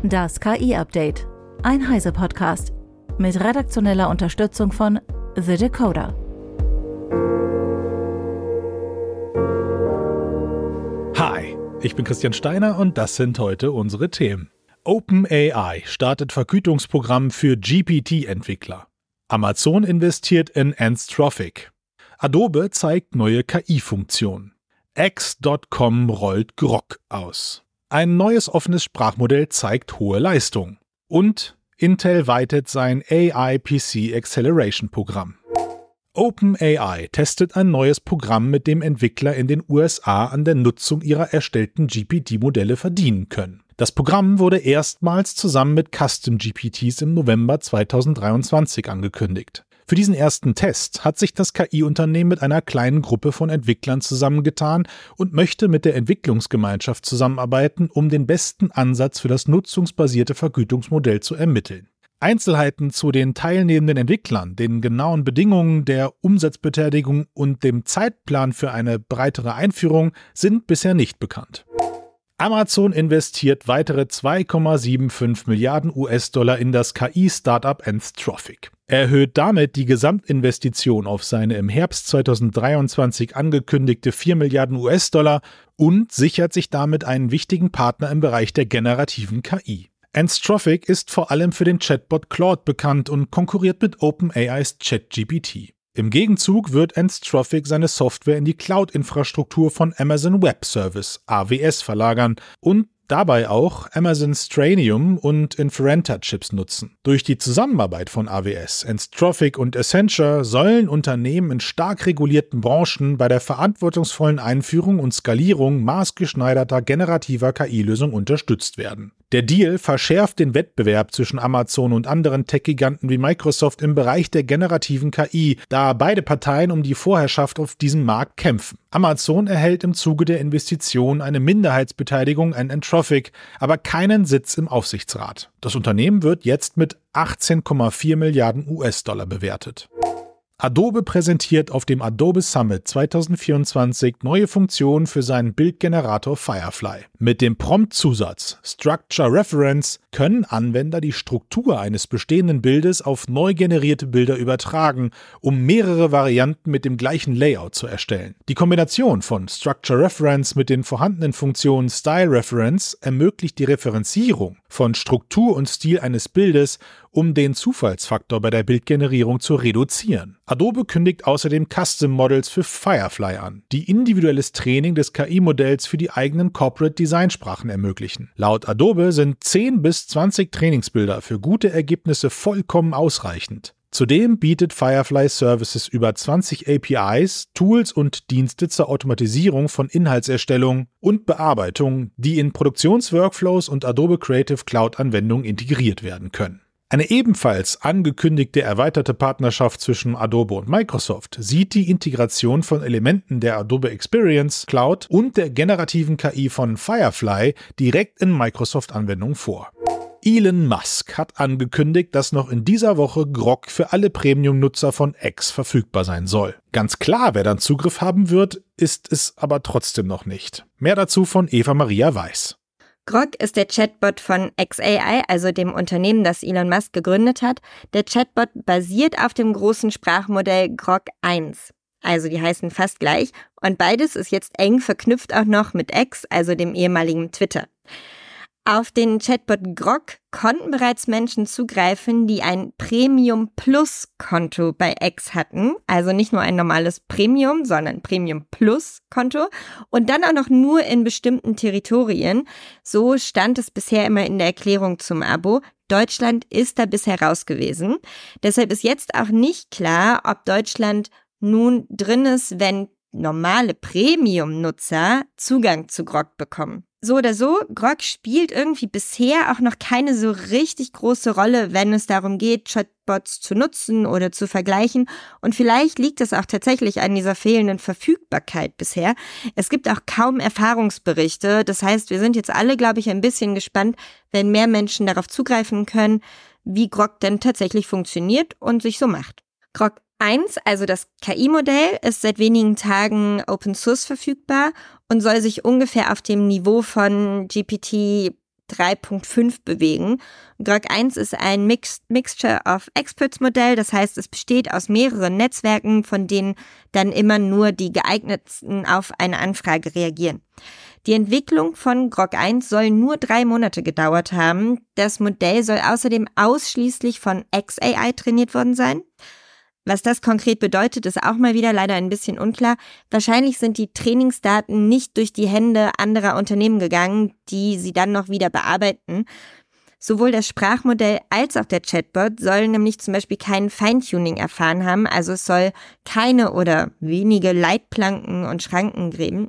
Das KI-Update. Ein Heise-Podcast. Mit redaktioneller Unterstützung von The Decoder. Hi, ich bin Christian Steiner und das sind heute unsere Themen. OpenAI startet Vergütungsprogramm für GPT-Entwickler. Amazon investiert in Anthropic. Adobe zeigt neue KI-Funktion. X.com rollt Grok aus. Ein neues offenes Sprachmodell zeigt hohe Leistung. Und Intel weitet sein AI-PC Acceleration Programm. OpenAI testet ein neues Programm, mit dem Entwickler in den USA an der Nutzung ihrer erstellten GPT-Modelle verdienen können. Das Programm wurde erstmals zusammen mit Custom GPTs im November 2023 angekündigt. Für diesen ersten Test hat sich das KI-Unternehmen mit einer kleinen Gruppe von Entwicklern zusammengetan und möchte mit der Entwicklungsgemeinschaft zusammenarbeiten, um den besten Ansatz für das nutzungsbasierte Vergütungsmodell zu ermitteln. Einzelheiten zu den teilnehmenden Entwicklern, den genauen Bedingungen der Umsatzbeteiligung und dem Zeitplan für eine breitere Einführung sind bisher nicht bekannt. Amazon investiert weitere 2,75 Milliarden US-Dollar in das KI-Startup Anthropic. Er erhöht damit die Gesamtinvestition auf seine im Herbst 2023 angekündigte 4 Milliarden US-Dollar und sichert sich damit einen wichtigen Partner im Bereich der generativen KI. Anthropic ist vor allem für den Chatbot Claude bekannt und konkurriert mit OpenAIs ChatGPT. Im Gegenzug wird Anthropic seine Software in die Cloud-Infrastruktur von Amazon Web Service, AWS, verlagern und dabei auch Amazons Trainium und Inferentia-Chips nutzen. Durch die Zusammenarbeit von AWS, Anthropic und Accenture sollen Unternehmen in stark regulierten Branchen bei der verantwortungsvollen Einführung und Skalierung maßgeschneiderter generativer KI-Lösungen unterstützt werden. Der Deal verschärft den Wettbewerb zwischen Amazon und anderen Tech-Giganten wie Microsoft im Bereich der generativen KI, da beide Parteien um die Vorherrschaft auf diesem Markt kämpfen. Amazon erhält im Zuge der Investition eine Minderheitsbeteiligung an Anthropic, aber keinen Sitz im Aufsichtsrat. Das Unternehmen wird jetzt mit 18,4 Milliarden US-Dollar bewertet. Adobe präsentiert auf dem Adobe Summit 2024 neue Funktionen für seinen Bildgenerator Firefly. Mit dem Prompt-Zusatz Structure Reference können Anwender die Struktur eines bestehenden Bildes auf neu generierte Bilder übertragen, um mehrere Varianten mit dem gleichen Layout zu erstellen. Die Kombination von Structure Reference mit den vorhandenen Funktionen Style Reference ermöglicht die Referenzierung von Struktur und Stil eines Bildes, um den Zufallsfaktor bei der Bildgenerierung zu reduzieren. Adobe kündigt außerdem Custom Models für Firefly an, die individuelles Training des KI-Modells für die eigenen Corporate Design-Sprachen ermöglichen. Laut Adobe sind 10 bis 20 Trainingsbilder für gute Ergebnisse vollkommen ausreichend. Zudem bietet Firefly Services über 20 APIs, Tools und Dienste zur Automatisierung von Inhaltserstellung und Bearbeitung, die in Produktionsworkflows und Adobe Creative Cloud-Anwendungen integriert werden können. Eine ebenfalls angekündigte erweiterte Partnerschaft zwischen Adobe und Microsoft sieht die Integration von Elementen der Adobe Experience Cloud und der generativen KI von Firefly direkt in Microsoft-Anwendungen vor. Elon Musk hat angekündigt, dass noch in dieser Woche Grok für alle Premium-Nutzer von X verfügbar sein soll. Ganz klar, wer dann Zugriff haben wird, ist es aber trotzdem noch nicht. Mehr dazu von Eva Maria Weiß. Grok ist der Chatbot von xAI, also dem Unternehmen, das Elon Musk gegründet hat. Der Chatbot basiert auf dem großen Sprachmodell Grok 1. Also die heißen fast gleich. Und beides ist jetzt eng verknüpft auch noch mit X, also dem ehemaligen Twitter. Auf den Chatbot Grok konnten bereits Menschen zugreifen, die ein Premium-Plus-Konto bei X hatten. Also nicht nur ein normales Premium, sondern Premium-Plus-Konto. Und dann auch noch nur in bestimmten Territorien. So stand es bisher immer in der Erklärung zum Abo. Deutschland ist da bisher raus gewesen. Deshalb ist jetzt auch nicht klar, ob Deutschland nun drin ist, wenn normale Premium-Nutzer Zugang zu Grok bekommen. So oder so, Grok spielt irgendwie bisher auch noch keine so richtig große Rolle, wenn es darum geht, Chatbots zu nutzen oder zu vergleichen. Und vielleicht liegt es auch tatsächlich an dieser fehlenden Verfügbarkeit bisher. Es gibt auch kaum Erfahrungsberichte. Das heißt, wir sind jetzt alle, glaube ich, ein bisschen gespannt, wenn mehr Menschen darauf zugreifen können, wie Grok denn tatsächlich funktioniert und sich so macht. Grok 1, also das KI-Modell, ist seit wenigen Tagen Open Source verfügbar und soll sich ungefähr auf dem Niveau von GPT 3.5 bewegen. Grok 1 ist ein Mixture of Experts Modell, das heißt, es besteht aus mehreren Netzwerken, von denen dann immer nur die geeignetsten auf eine Anfrage reagieren. Die Entwicklung von Grok 1 soll nur 3 Monate gedauert haben. Das Modell soll außerdem ausschließlich von xAI trainiert worden sein. Was das konkret bedeutet, ist auch mal wieder leider ein bisschen unklar. Wahrscheinlich sind die Trainingsdaten nicht durch die Hände anderer Unternehmen gegangen, die sie dann noch wieder bearbeiten. Sowohl das Sprachmodell als auch der Chatbot sollen nämlich zum Beispiel kein Feintuning erfahren haben, also es soll keine oder wenige Leitplanken und Schranken geben.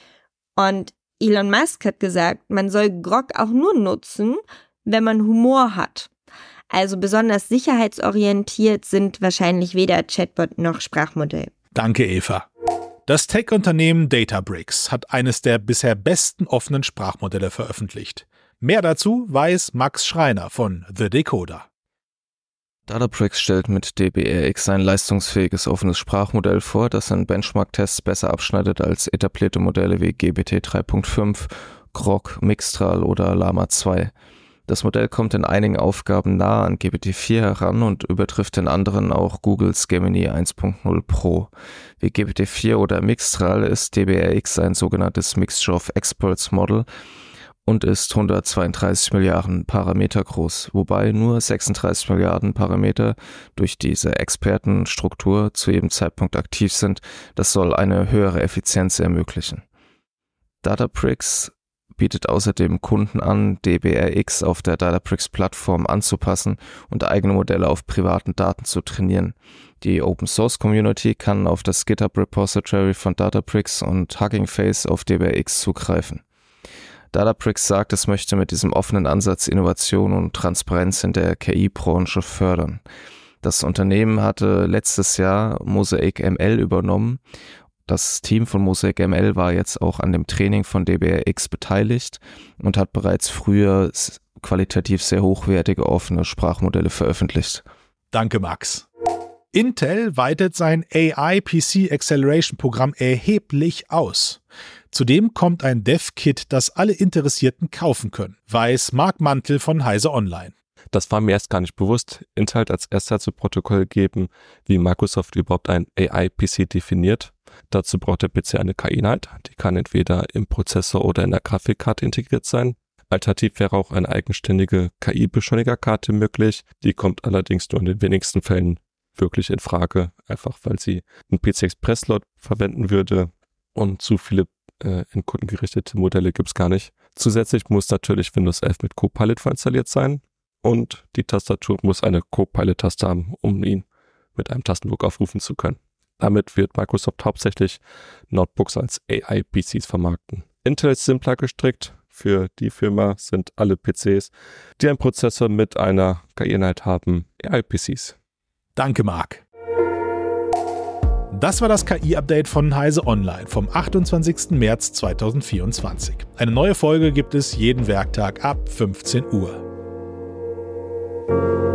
Und Elon Musk hat gesagt, man soll Grok auch nur nutzen, wenn man Humor hat. Also besonders sicherheitsorientiert sind wahrscheinlich weder Chatbot noch Sprachmodell. Danke, Eva. Das Tech-Unternehmen Databricks hat eines der bisher besten offenen Sprachmodelle veröffentlicht. Mehr dazu weiß Max Schreiner von The Decoder. Databricks stellt mit DBRX ein leistungsfähiges offenes Sprachmodell vor, das in Benchmark-Tests besser abschneidet als etablierte Modelle wie GPT 3.5, Grok, Mixtral oder Llama 2. Das Modell kommt in einigen Aufgaben nah an GPT-4 heran und übertrifft in anderen auch Googles Gemini 1.0 Pro. Wie GPT-4 oder Mixtral ist DBRX ein sogenanntes Mixture of Experts Model und ist 132 Milliarden Parameter groß, wobei nur 36 Milliarden Parameter durch diese Expertenstruktur zu jedem Zeitpunkt aktiv sind. Das soll eine höhere Effizienz ermöglichen. Databricks bietet außerdem Kunden an, DBRX auf der Databricks-Plattform anzupassen und eigene Modelle auf privaten Daten zu trainieren. Die Open-Source-Community kann auf das GitHub-Repository von Databricks und Hugging Face auf DBRX zugreifen. Databricks sagt, es möchte mit diesem offenen Ansatz Innovation und Transparenz in der KI-Branche fördern. Das Unternehmen hatte letztes Jahr Mosaic ML übernommen. Das Team von Mosaic ML war jetzt auch an dem Training von DBRX beteiligt und hat bereits früher qualitativ sehr hochwertige offene Sprachmodelle veröffentlicht. Danke, Max. Intel weitet sein AI-PC Acceleration Programm erheblich aus. Zudem kommt ein Dev-Kit, das alle Interessierten kaufen können, weiß Marc Mantel von Heise Online. Das war mir erst gar nicht bewusst. Intel hat als erster zu Protokoll gegeben, wie Microsoft überhaupt ein AI-PC definiert. Dazu braucht der PC eine KI-Einheit, die kann entweder im Prozessor oder in der Grafikkarte integriert sein. Alternativ wäre auch eine eigenständige KI-Beschleunigerkarte möglich. Die kommt allerdings nur in den wenigsten Fällen wirklich in Frage, einfach weil sie einen PCI-Express-Slot verwenden würde und zu viele endkundengerichtete Modelle gibt es gar nicht. Zusätzlich muss natürlich Windows 11 mit Copilot vorinstalliert sein und die Tastatur muss eine Copilot-Taste haben, um ihn mit einem Tastendruck aufrufen zu können. Damit wird Microsoft hauptsächlich Notebooks als AI-PCs vermarkten. Intel ist simpler gestrickt. Für die Firma sind alle PCs, die einen Prozessor mit einer KI-Einheit haben, AI-PCs. Danke, Marc. Das war das KI-Update von Heise Online vom 28. März 2024. Eine neue Folge gibt es jeden Werktag ab 15 Uhr.